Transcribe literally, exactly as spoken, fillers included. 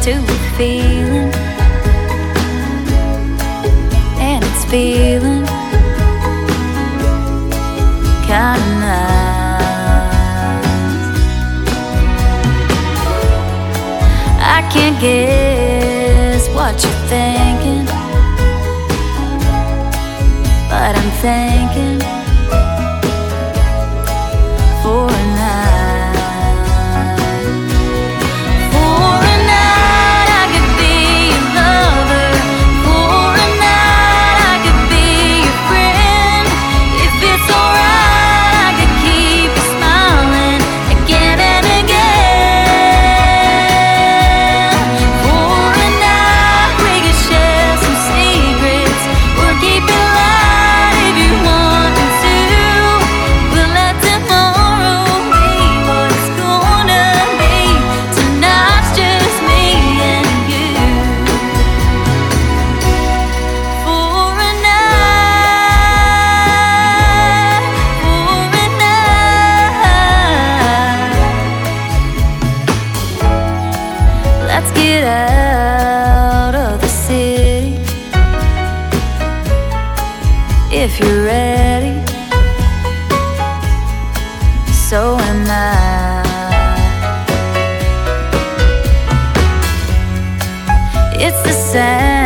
to a feeling, and it's feeling kinda nice. I can't guess what you're thinking, but I'm thinking for a night. For a night I could be your lover. For a night I could be your friend. If it's alright, I could keep you smiling again and again. For a night we could share some secrets, or keep it light if you want to. We'll let tomorrow be what it's gonna be. Tonight's just me and you. For a night, for a night. Let's get out of the city if you're ready. So am I. It's the same